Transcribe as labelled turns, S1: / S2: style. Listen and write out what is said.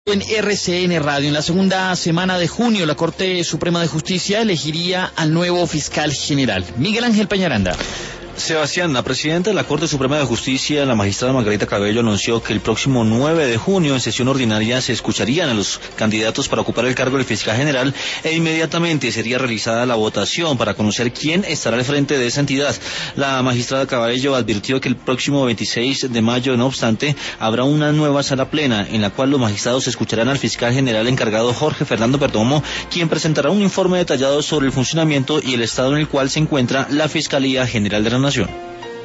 S1: En RCN Radio, en la segunda semana de junio, la Corte Suprema de Justicia elegiría al nuevo fiscal general, Miguel Ángel Peñaranda.
S2: Sebastián, la presidenta de la Corte Suprema de Justicia, la magistrada Margarita Cabello, anunció que el próximo 9 de junio, en sesión ordinaria, se escucharían a los candidatos para ocupar el cargo del fiscal general e inmediatamente sería realizada la votación para conocer quién estará al frente de esa entidad. La magistrada Cabello advirtió que el próximo 26 de mayo, no obstante, habrá una nueva sala plena en la cual los magistrados escucharán al fiscal general encargado Jorge Fernando Perdomo, quien presentará un informe detallado sobre el funcionamiento y el estado en el cual se encuentra la Fiscalía General de la Nación.